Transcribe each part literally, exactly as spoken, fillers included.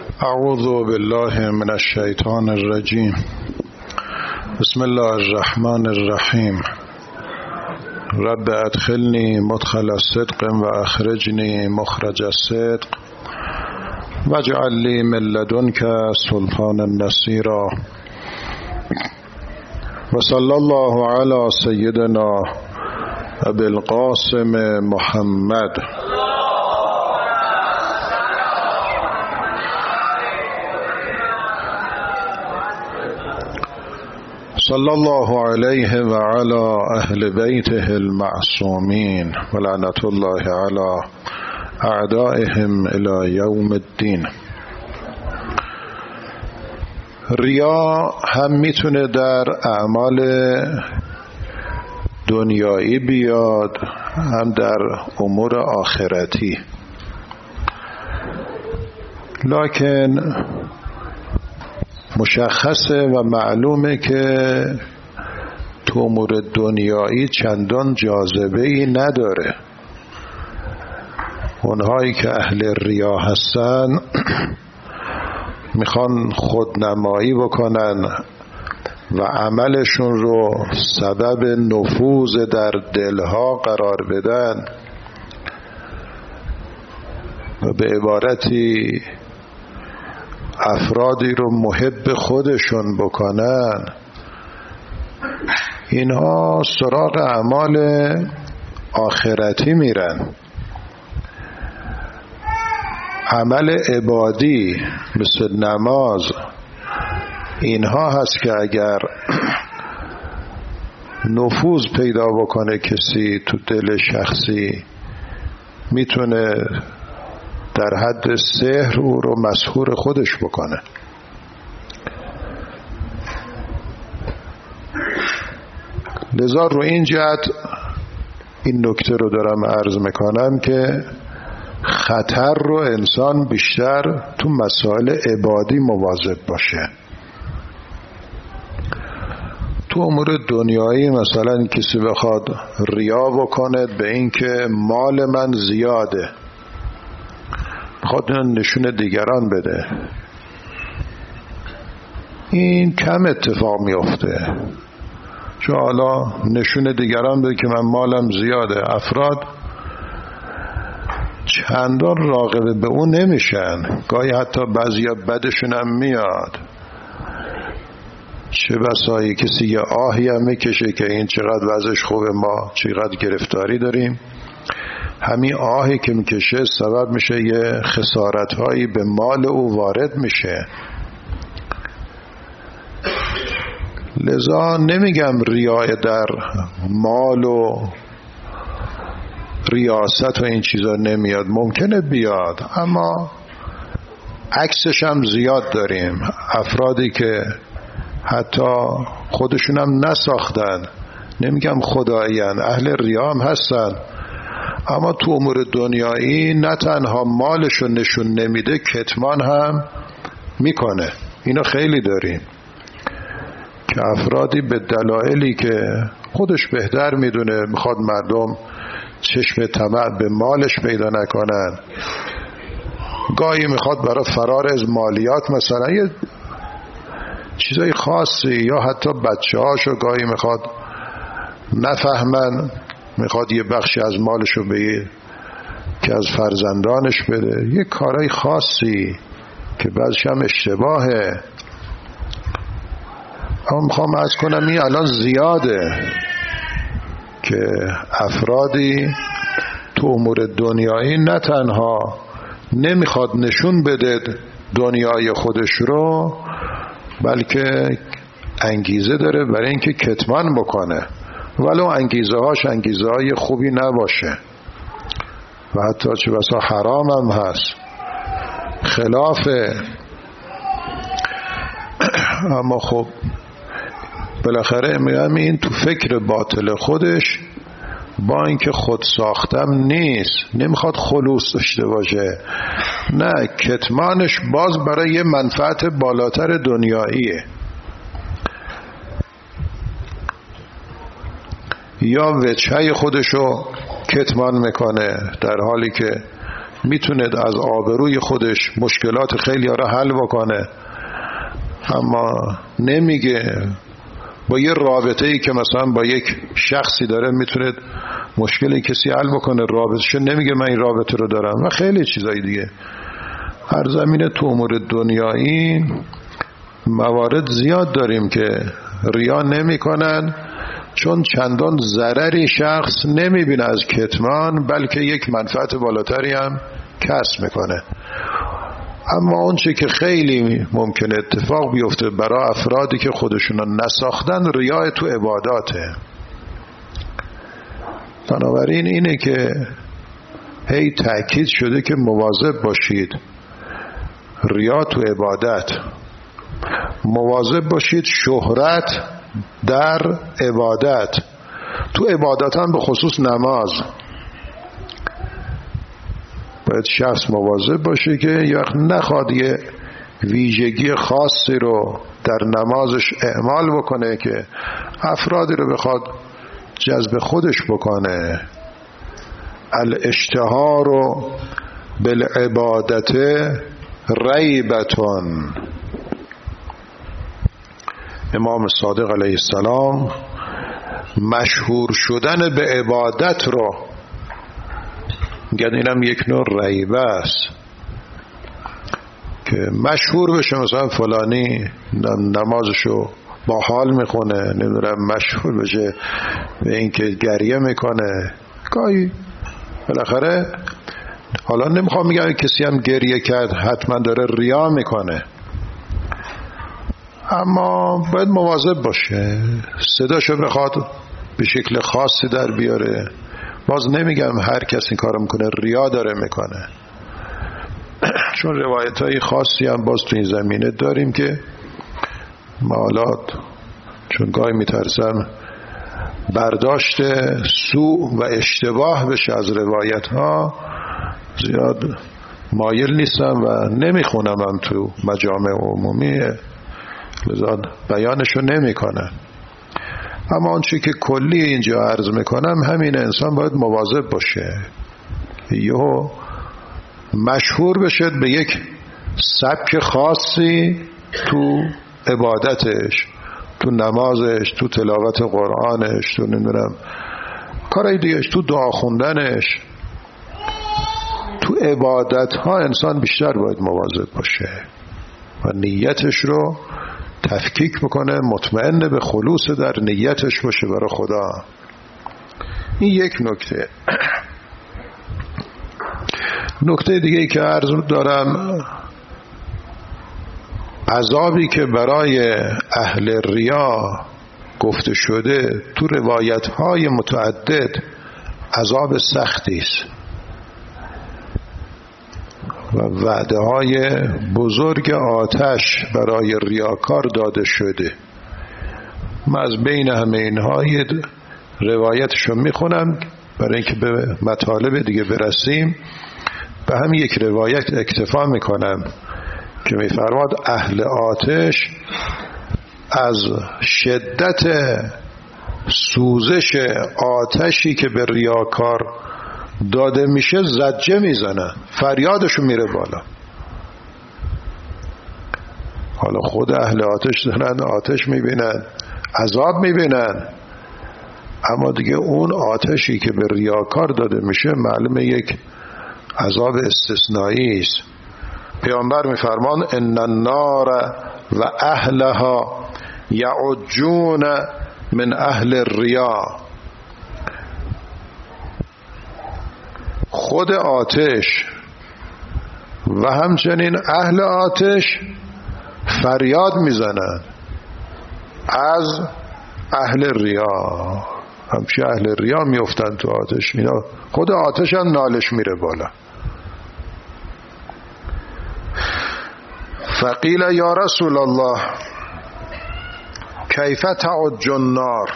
اعوذ بالله من الشیطان الرجیم. بسم الله الرحمن الرحیم. رب ادخلنی مدخل الصدق و اخرجنی مخرج الصدق واجعل لی من لدنک سلطانا نصیرا. و صلی الله علی سیدنا ابی القاسم محمد. صلی الله علیه و علی اهل بیته المعصومین و لعنت الله علی اعدائهم الی یوم الدین. ریا هم میتونه در اعمال دنیایی بیاد، هم در امور آخرتی، لکن مشخصه و معلومه که تو امور دنیایی چندان جاذبه‌ای نداره. اونهایی که اهل ریا هستن میخوان خودنمایی بکنن و عملشون رو سبب نفوذ در دلها قرار بدن و به عبارتی افرادی رو محب خودشون بکنن. اینها سراغ اعمال آخرتی میرن. عمل عبادی مثل نماز اینها هست که اگر نفوذ پیدا بکنه کسی تو دل شخصی، میتونه در حد سحر او رو مسحور خودش بکنه. لذا رو این جهت این نکته رو دارم عرض میکنم که خطر رو انسان بیشتر تو مسائل عبادی مواظب باشه. تو امور دنیایی مثلا کسی بخواد ریا بکنه به این که مال من زیاده، بخواد نشون دیگران بده، این کم اتفاق میفته. چون حالا نشون دیگران بده که من مالم زیاده، افراد چندان راغب به اون نمیشن. گاهی حتی بعضیا بدشون هم میاد. چه بسایی کسی یه آهی هم میکشه که این چقدر وضعش خوبه، ما چقدر گرفتاری داریم. همین آهی که میکشه سبب میشه یه خسارت هایی به مال او وارد میشه. لذا نمیگم ریای در مال و ریاست و این چیزا نمیاد، ممکنه بیاد، اما عکسش هم زیاد داریم. افرادی که حتی خودشون هم نساختن، نمیگم خدایین، اهل ریا هم هستن، اما تو امور دنیایی نه تنها مالشو نشون نمیده، کتمان هم میکنه. اینو خیلی داریم که افرادی به دلایلی که خودش بهتر میدونه میخواد مردم چشم طمع به مالش پیدا نکنن، گاهی میخواد برای فرار از مالیات مثلا یه چیزای خاصی، یا حتی بچه هاشو گاهی میخواد نفهمن، میخواد یه بخشی از مالشو به که از فرزندانش بده، یه کارای خاصی که بعضش هم اشتباهه. اما میخوام عرض کنم این الان زیاده که افرادی تو امور دنیایی نه تنها نمیخواد نشون بده دنیای خودش رو، بلکه انگیزه داره برای اینکه کتمان بکنه، ولو انگیزه هاش انگیزه های خوبی نباشه و حتی چه بسا حرام هم هست، خلافه. اما خب بالاخره میگم این تو فکر باطل خودش، با اینکه خود ساختم نیست، نمیخواد خلوص داشته باشه، نه، کتمانش باز برای یه منفعت بالاتر دنیاییه. یا وجهه خودشو کتمان میکنه در حالی که میتونه از آبروی خودش مشکلات خیلی را حل بکنه، اما نمیگه با یه رابطه ای که مثلا با یک شخصی داره میتونه مشکل کسی حل بکنه، رابطه‌شو نمیگه من این رابطه رو دارم و خیلی چیزای دیگه. هر زمینه تو امور دنیایی موارد زیاد داریم که ریا نمی کنن، چون چندان ضرری شخص نمیبینه از کتمان، بلکه یک منفعت بالاتری هم کسب میکنه. اما اون چه که خیلی ممکنه اتفاق بیفته برای افرادی که خودشون نساختن، ریاء تو عباداته. بنابراین اینه که هی تأکید شده که مواظب باشید ریا تو عبادت، مواظب باشید شهرت در عبادت، تو عبادت هم به خصوص نماز باید شخص مواظب باشه که یک نخواد یه ویژگی خاصی رو در نمازش اعمال بکنه که افرادی رو بخواد جذب خودش بکنه. الاشتهار بالعبادت ریبتون. امام صادق علیه السلام مشهور شدن به عبادت رو میگن اینم یک نوع ریبه است، که مشهور بشه مثلا فلانی نمازشو با حال میخونه، نمیدونم مشهور بشه به اینکه گریه میکنه گاهی بالاخره. حالا نمیخوام میگم کسی هم گریه کرد حتما داره ریا میکنه، اما باید مواظب باشه صداشو بخواد به شکل خاصی در بیاره. باز نمیگم هر کس این کارو میکنه ریا داره میکنه، چون روایت های خاصی هم باز تو این زمینه داریم که مالات، چون گاهی میترسم برداشت سوء و اشتباه بشه از روایت ها، زیاد مایل نیستم و نمیخونم هم تو مجامع عمومی، لذا بیانشو نمیکنم. اما آنچه که کلی اینجا عرض میکنم همین، انسان باید مواظب باشه یهو مشهور بشه به یک سبک خاصی تو عبادتش، تو نمازش، تو تلاوت قرآنش، تو نمیدونم کارهای دیگهش، تو دعا خوندنش، تو عبادت ها انسان بیشتر باید مواظب باشه و نیتش رو تفکیک بکنه، مطمئن به خلوص در نیتش باشه برای خدا. این یک نکته. نکته دیگه ای که عرض دارم، عذابی که برای اهل ریا گفته شده تو روایت های متعدد عذاب سختی است و وعده های بزرگ آتش برای ریاکار داده شده. من از بین همه اینها یه روایتشو میخونم برای اینکه به مطالب دیگه برسیم. به هم یک روایت اکتفا میکنم که میفرماد اهل آتش از شدت سوزش آتشی که به ریاکار داده میشه زجه میزنن، فریادشو میره بالا. حالا خود اهل آتش دارن آتش میبینن، عذاب میبینن، اما دیگه اون آتشی که به ریاکار داده میشه معلومه یک عذاب استثنایی است. پیامبر میفرمان ان النار و اهلها یعجون من اهل الریا. خود آتش و همچنین اهل آتش فریاد میزنن از اهل ریا. همچه اهل ریا میفتن تو آتش، اینا خود آتش هم نالش میره بالا. فقیل یا رسول الله کیف تعج النار.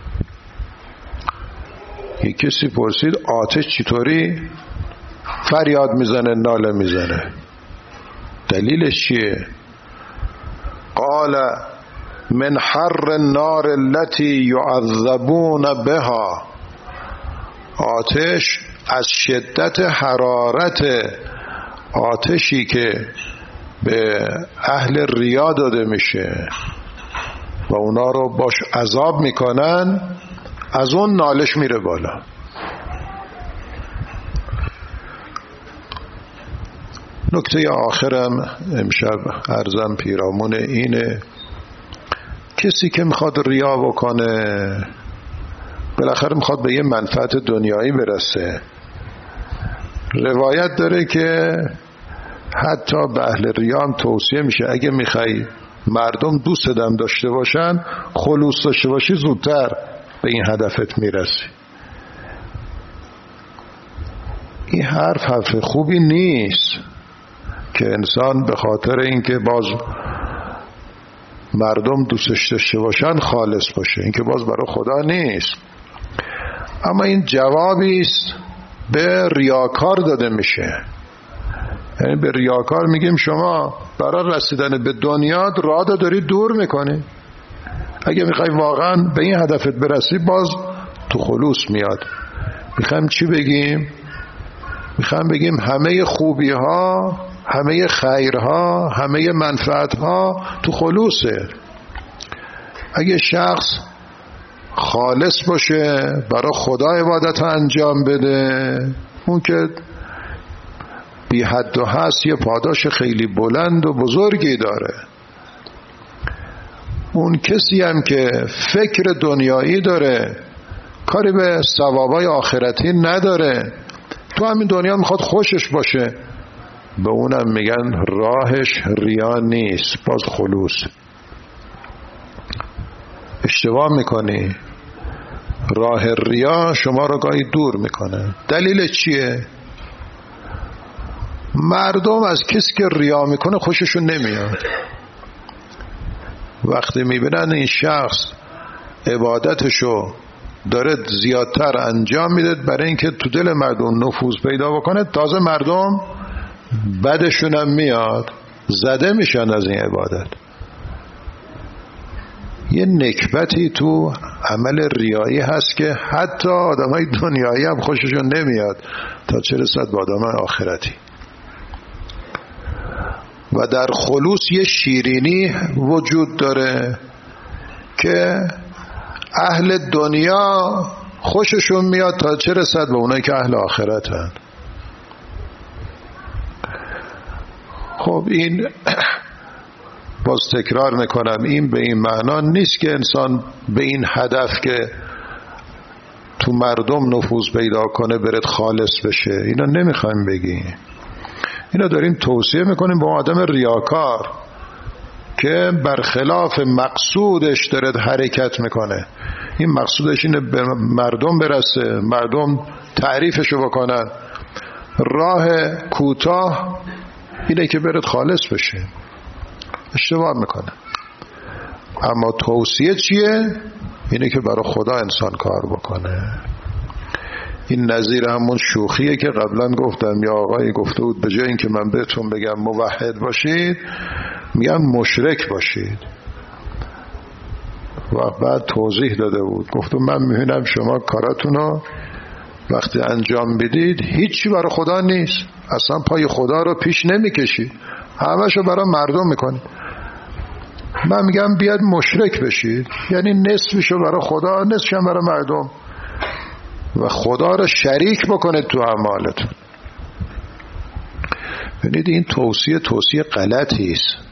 یک کسی پرسید آتش چطوری فریاد میزنه، ناله میزنه، دلیلش چیه؟ قال من حر النار التي يعذبون بها. آتش از شدت حرارت آتشی که به اهل ریا داده میشه و اونا رو باش عذاب میکنن، از اون نالش میره بالا. نکته آخرم امشب عرضم پیرامون اینه، کسی که میخواد ریا بکنه بالاخره میخواد به یه منفعت دنیایی برسه. روایت داره که حتی به اهل ریا هم توصیه میشه اگه میخوای مردم دوست دم داشته باشن، خلوص داشته باشی، زودتر به این هدفت میرسی. این حرف حرف خوبی نیست که انسان به خاطر اینکه باز مردم دوستش داشته باشن خالص باشه، این که باز برای خدا نیست. اما این جوابی است به ریاکار داده میشه. یعنی به ریاکار میگیم شما برای رسیدن به دنیا راه داری دور میکنی، اگه میخوای واقعا به این هدفت برسی باز تو خلوص میاد. میخوایم چی بگیم؟ میخوایم بگیم همه خوبی ها، همه خیرها، همه منفعتها تو خلوصه. اگه شخص خالص باشه برای خدا عبادت ها انجام بده، اون که بی حد و هست یه پاداش خیلی بلند و بزرگی داره. اون کسی هم که فکر دنیایی داره، کاری به ثوابای آخرتی نداره، تو همین دنیا میخواد خوشش باشه، به اونم میگن راهش ریا نیست، باز خلوص. اشتباه میکنی. راه ریا شما رو گاهی دور میکنه. دلیل چیه؟ مردم از کسی که ریا میکنه خوششون نمیاد. وقتی میبینن این شخص عبادتشو داره زیادتر انجام میده برای اینکه تو دل مردم نفوذ پیدا بکنه، تازه مردم بدشونم میاد، زده میشن از این عبادت. یه نکبتی تو عمل ریایی هست که حتی آدمای دنیایی هم خوششون نمیاد، تا چه رسد به آدمای آخرتی. و در خلوص یه شیرینی وجود داره که اهل دنیا خوششون میاد، تا چه رسد به اونایی که اهل آخرت هن. خب این باز تکرار میکنم، این به این معنا نیست که انسان به این هدف که تو مردم نفوذ پیدا کنه برد خالص بشه. اینا نمیخوایم بگیم، اینا داریم توصیه میکنیم با آدم ریاکار که برخلاف مقصودش داره حرکت میکنه. این مقصودش اینه به مردم برسه، مردم تعریفشو بکنن. راه کوتاه اینه که برد خالص بشه. اشتباه میکنه. اما توصیه چیه؟ اینه که برای خدا انسان کار بکنه. این نظیر همون شوخیه که قبلا گفتم، یا آقایی گفته بود به جای اینکه من بهتون بگم موحد باشید میگم مشرک باشید، و بعد توضیح داده بود، گفتم من میبینم شما کاراتونو وقتی انجام بدید هیچی برای خدا نیست، اصلا پای خدا رو پیش نمیکشید، همشو برای مردم میکنید. من میگم بیاد مشرک بشید، یعنی نصفشو برای خدا، نصفش هم برای مردم، و خدا رو شریک بکنید تو اعمالتون. ببینید این توصیه توصیه غلطی است.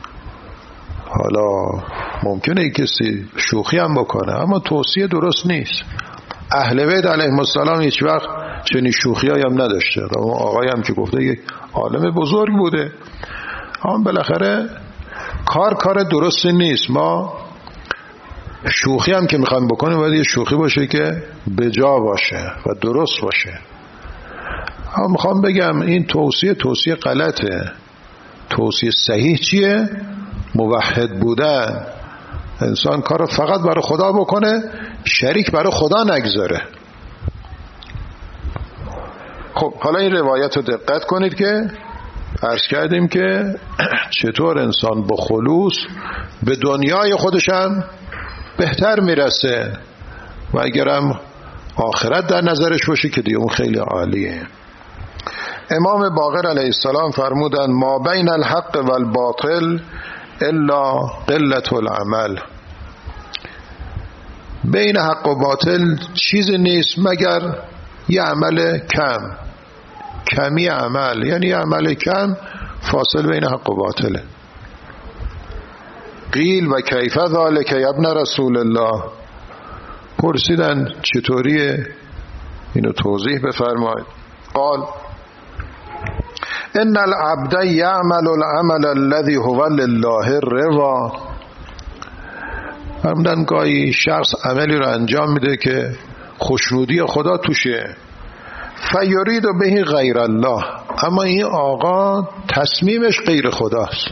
حالا ممکنه این کسی شوخی هم بکنه، اما توصیه درست نیست. اهل بیت علیهم السلام هیچ وقت چنین شوخیایی هم نداشته. اون آقایی هم که گفته یک عالم بزرگ بوده، اما بالاخره کار کار درستی نیست. ما شوخی هم که میخوایم بکنیم باید یه شوخی باشه که بجا باشه و درست باشه. اما میخوام بگم این توصیه توصیه غلطه. توصیه صحیح چیه؟ موحد بودن. انسان کار فقط برای خدا بکنه، شریک برای خدا نگذاره. خب حالا این روایت رو دقت کنید که عرض کردیم که چطور انسان با خلوص به دنیای خودش هم بهتر میرسه، و اگرم آخرت در نظرش باشه که دیگه اون خیلی عالیه. امام باقر علیه السلام فرمودن ما بین الحق و الباطل الا قلت العمل، بین حق و باطل چیزی نیست مگر یه عمل کم، کمی عمل، یعنی یه عمل کم فاصل بین حق و باطله. قیل و کیف ذالک یا ابن رسول الله، پرسیدن چطوریه، اینو توضیح بفرمایید. قال ان العبد یعمل العمل الذي هو لله الرضا، فرمودن گاهی شخص عملی رو انجام میده که خوشنودی خدا توشه، فیرید به غیر الله، اما این آقا تصمیمش غیر خداست.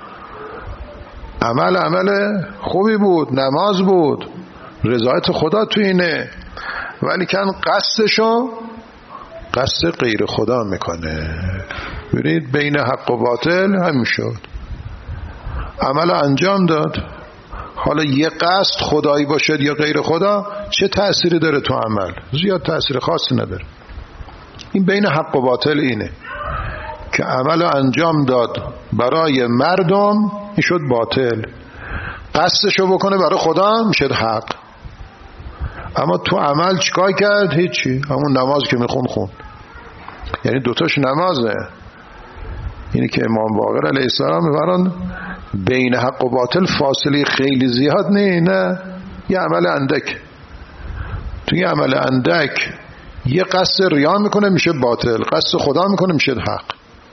عمل عمل خوبی بود، نماز بود، رضایت خدا تو اینه، ولی کن قصدشو قصد غیر خدا میکنه. ببینید بین حق و باطل همین شد، عمل انجام داد، حالا یه قصد خدایی باشد یا غیر خدا چه تأثیری داره تو عمل؟ زیاد تأثیر خاصی نداره. این بین حق و باطل اینه که عمل انجام داد برای مردم این شد باطل، قصدشو بکنه برای خدا میشد حق. اما تو عمل چیکار کرد؟ هیچی، همون نماز که میخون خون، یعنی دوتاش نمازه. اینی که امام باقر علیه السلام میفرمایند بین حق و باطل فاصله خیلی زیاد نه، نه یه عمل اندک، تو یه عمل اندک یه قصد ریا میکنه میشه باطل، قصد خدا میکنه میشه حق.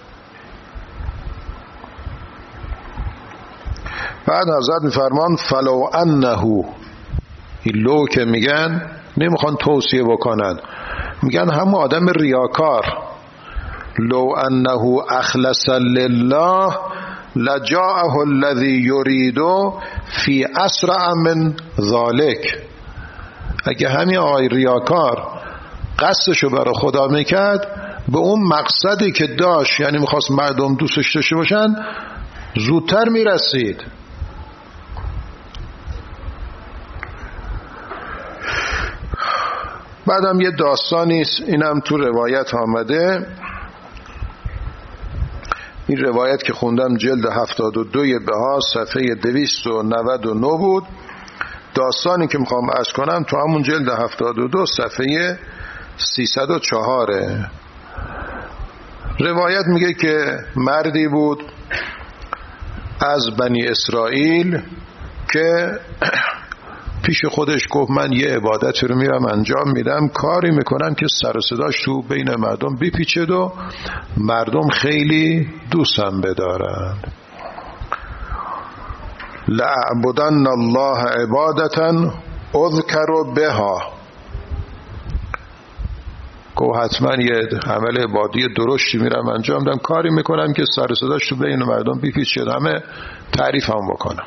بعد حضرت میفرمان فلو انه، این لو که میگن نمیخوان توصیه بکنن، میگن همون آدم ریاکار، لو انه اخلص لله لجاءه الذي يريد في اسرع من ذلك، اگه همین آقای ریاکار قصدشو برای خدا میکرد به اون مقصدی که داشت، یعنی میخواست مردم دوستش داشته باشن، زودتر میرسید. بعدم یه داستانی است، اینم تو روایت آمده، این روایت که خوندم جلد هفتاد و دوی بها صفحه دویست و نود و نه بود. داستانی که میخوام عرض کنم تو همون جلد هفتاد و دو صفحه سیصد و چهار. روایت میگه که مردی بود از بنی اسرائیل که پیش خودش گفت من یه عبادتی رو میرم انجام میدم، کاری میکنم که سر و صداش تو بین مردم بپیچد و مردم خیلی دوستم بدارن. لأعبدن الله عبادتا اذکر بها، گفت حتما یه عمل عبادی درشتی میرم انجام دم، کاری میکنم که سر و صداش تو بین مردم بپیچد، همه تعریف هم بکنم.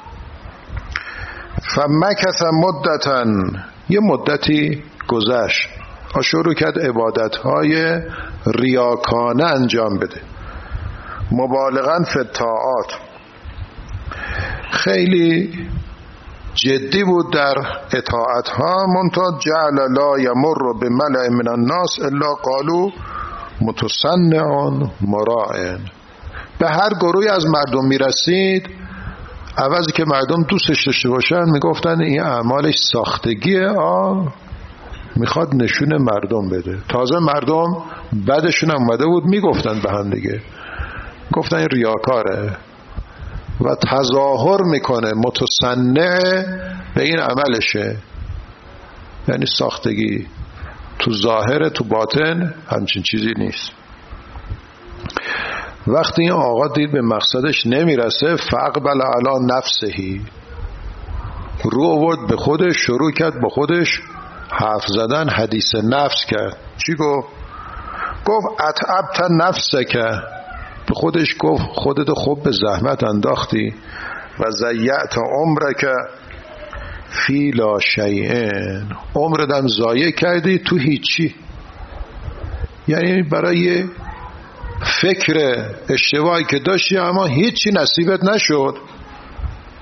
فمکث مدتا، یه مدتی گذشت، شروع کرد عبادتهای ریاکانه انجام بده، مبالغاً فی الطاعات، خیلی جدی بود در اطاعتها. منتها جعل لا یمر بملأ من الناس الا قالوا متصنع مراع، به هر گروهی از مردم میرسید عوضی که مردم دوستش داشته باشن میگفتن این اعمالش ساختگیه، آ میخواد نشون مردم بده. تازه مردم بعدشون اومده بود میگفتن به هم دیگه، گفتن این ریاکاره و تظاهر میکنه، متصنع به این عملشه، یعنی ساختگی، تو ظاهر تو باطن همچین چیزی نیست. وقتی این آقا دید به مقصدش نمیرسه، فاقبل علی نفسهی، رو آورد به خودش، شروع کرد با خودش حرف زدن، حدیث نفس کرد. چی گفت؟ گفت اتعبت نفسک، به خودش گفت خودت خوب به زحمت انداختی، و ضیعت عمرک فی لا شیئن، عمرتم ضایع کردی تو هیچی، یعنی برای فکر اشتباهی که داشتی اما هیچی نصیبت نشد.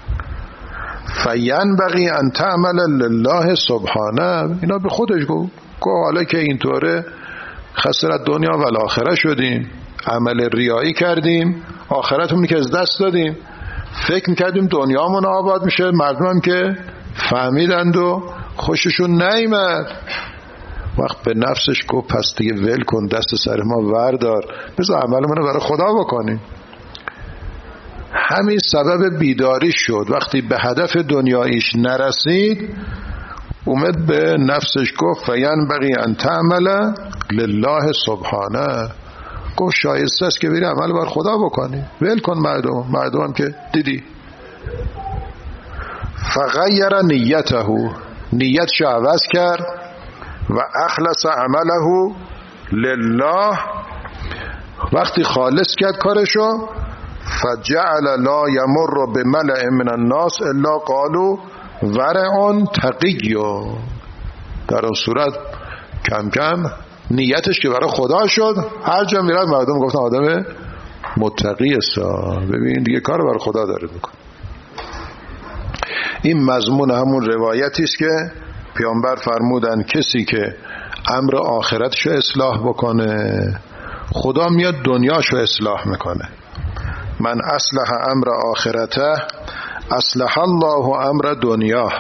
فینبغی ان تعمل لله سبحانه، اینا به خودش گفت گفت حالا که اینطوره خسرت دنیا و الاخره شدیم، عمل ریایی کردیم، آخرتمون که از دست دادیم، فکر میکردیم دنیامون آباد میشه، مردمم که فهمیدند و خوششون نیامد. وقت به نفسش گفت پس دیگه ول کن، دست سر ما وردار، بذار عملمون رو برای خدا بکنیم. همین سبب بیداری شد. وقتی به هدف دنیاییش نرسید اومد به نفسش گفت فینبغی ان تعمل لله سبحانه، گفت شایسته است که بری عمل بر خدا بکنی، ول کن مردم. مردم هم که دیدی. فغیر نیته، نیتش عوض کرد و اخلص عمله لله، وقتی خالص کرد کارشو فجعل لا یمر بملأ من الناس الا قالوا ورع تقی، در اون صورت کم کم نیتش که برای خدا شد، هر جا میرد مردم گفتن آدم متقی است، ببین دیگه کار برای خدا داره میکنه. این مضمون همون روایتی است که پیامبر فرمودن کسی که امر آخرتشو اصلاح بکنه خدا میاد دنیاشو اصلاح میکنه. من اصلح امر آخرته اصلح الله امر دنیا.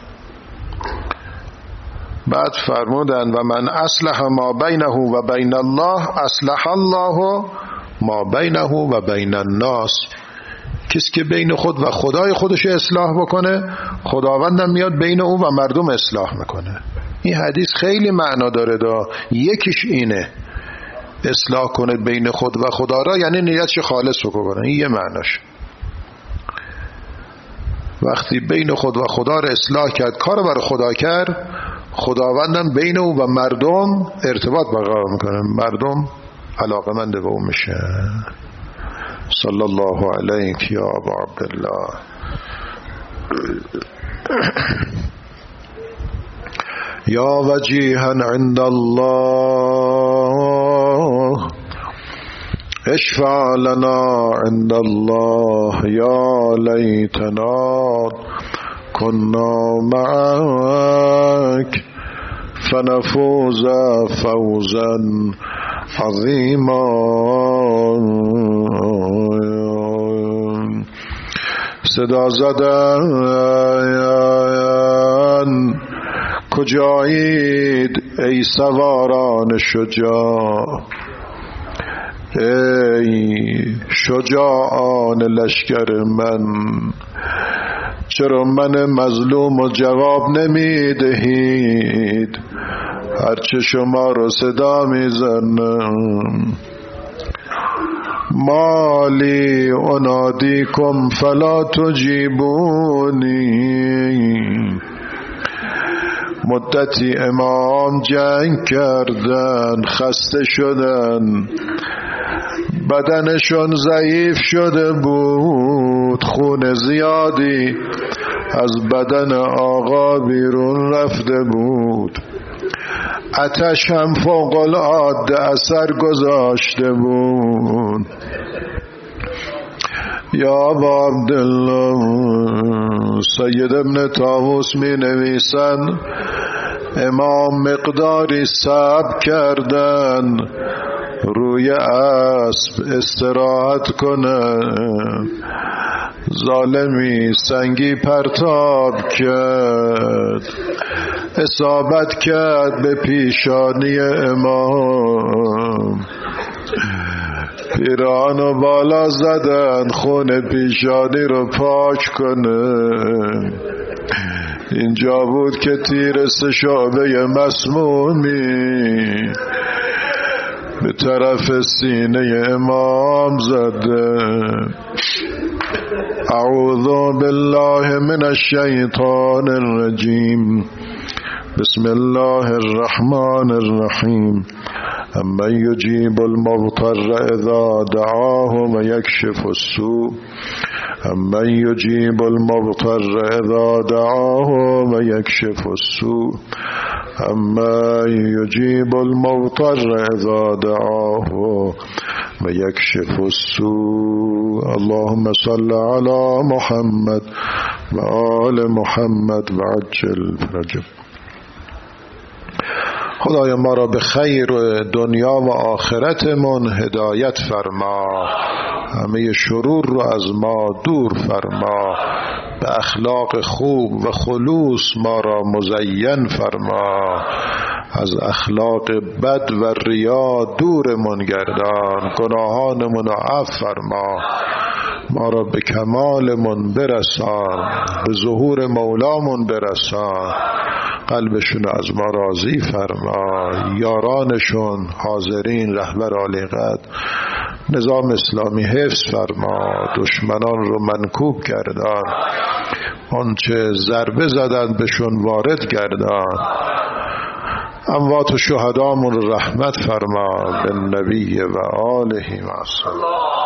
بعد فرمودن و من اصلح ما بینه و بین الله اصلح الله ما بینه و بین الناس. کسی که بین خود و خدای خودش اصلاح بکنه خداوندم میاد بین او و مردم اصلاح میکنه. این حدیث خیلی معنا داره دا. یکیش اینه اصلاح کنه بین خود و خدا را، یعنی نیتش خالص رو کنه. این یه معناش. وقتی بین خود و خدا را اصلاح کرد، کار برای خدا کرد، خداوندم بین او و مردم ارتباط برقرار میکنه، مردم علاقمند به او میشه. صلی الله علیک یا ابا عبدالله. یا وجیها عند الله اشفع لنا عند الله یا لیتنا كنا معك فنفوز فوزا عظیما. صدا زدن کجایید ای سواران شجاع، ای شجاعان لشکر من، چرا من مظلوم و جواب نمی دهید هرچه شما رو صدا می زنم؟ مالی انادیکم فلا تجیبونی. مدتی امام جنگ کردن، خسته شدن، بدنشون ضعیف شده بود، خون زیادی از بدن آقا بیرون رفته بود، آتش هم فوق العاده اثر گذاشته بود. یا ابا عبدالله، سید ابن طاووس می نویسن امام مقداری صبر کردن روی اسب استراحت کنه، ظالمی سنگی پرتاب کرد، اصابت کرد به پیشانی امام، پیرانو بالا زدن خون پیشانی رو پاک کنه. اینجا بود که تیر سه شعبه مسمومی به طرف سینه امام زده. اعوذ بالله من الشیطان الرجیم. بسم الله الرحمن الرحیم. امن یجیب المضطر اذا دعاه و یکشف السوء. امن یجیب المضطر اذا دعاه و یکشف السوء. اما یجیب المضطر اذا دعاه و یکشف السوء. اللهم صل علی محمد و آل محمد و عجل فرجهم. خدایا ما را به خیر دنیا و آخرتمون هدایت فرما، همه شرور رو از ما دور فرما، به اخلاق خوب و خلوص ما را مزین فرما، از اخلاق بد و ریا دورمون گردان، گناهانمون را عفو فرما، ما را به کمالمون برسان، به ظهور مولامون برسان، قلبشون از ما راضی فرما، یارانشون حاضرین رهبر عالی قدر نظام اسلامی حفظ فرما، دشمنان رو منکوب گردان، آنچه ضربه زدن بهشون وارد گردان، اموات و شهدامون رحمت فرما، به نبی و آله و صلی